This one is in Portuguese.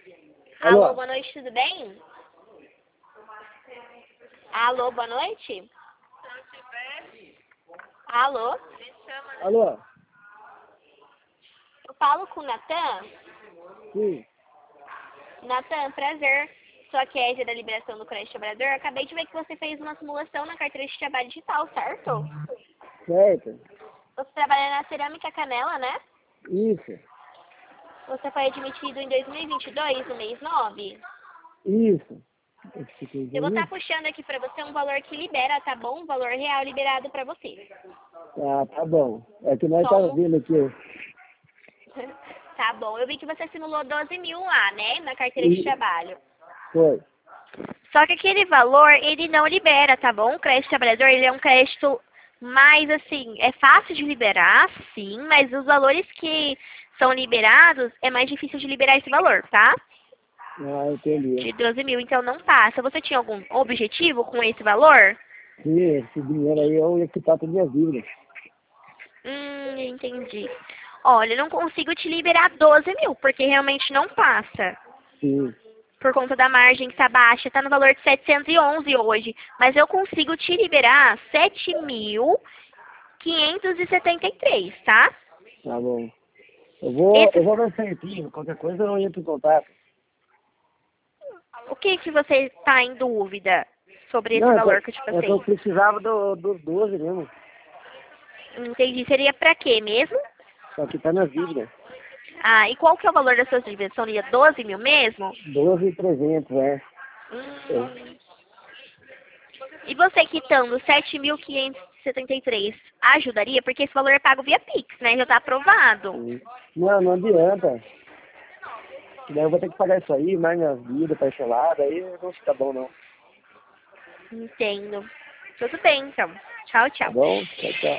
Alô? Alô, boa noite, tudo bem? Alô, boa noite? Alô? Alô? Eu falo com o Natan? Sim. Natan, prazer. Sou a Kézia da Liberação do Colégio Trabalhador. Acabei de ver que você fez uma simulação na carteira de trabalho digital, certo? Certo. Você trabalha na Cerâmica Canela, né? Isso. Você foi admitido em 2022, no mês 9. Isso. Eu vou estar puxando aqui pra você um valor que libera, tá bom? Um valor real liberado pra você. Ah, tá bom. É que nós Só estamos vendo aqui. Tá bom. Eu vi que você simulou 12 mil lá, né? Na carteira de trabalho. Foi. Só que aquele valor, ele não libera, tá bom? O crédito trabalhador, ele é um crédito mais, assim, é fácil de liberar, sim, mas os valores que são liberados, é mais difícil de liberar esse valor, tá? Ah, entendi. De 12 mil, então não passa. Você tinha algum objetivo com esse valor? Sim, esse dinheiro aí eu ia quitar todas as dívidas. Entendi. Olha, eu não consigo te liberar 12 mil, porque realmente não passa. Sim. Por conta da margem que está baixa, está no valor de 711 hoje. Mas eu consigo te liberar 7.573, tá? Tá bom. Esse, Eu vou ver certinho. Qualquer coisa eu entro em contato. o que que você está em dúvida sobre esse Não, valor que eu te é que eu passei? precisava dos 12 mesmo. Entendi. Seria para quê mesmo? Só que tá nas dívidas. Ah, e qual que é o valor das suas dívidas? Seria 12 mil mesmo? 12.300, é. Hum. E você quitando 7.573 ajudaria? Porque esse valor é pago via Pix, né? Já está aprovado. Sim. Não, não adianta. Daí eu vou ter que pagar isso aí, mais minhas vidas parceladas, aí não fica bom não. Entendo. Tudo bem, então. Tchau, Tá tchau. bom? Tchau, tchau.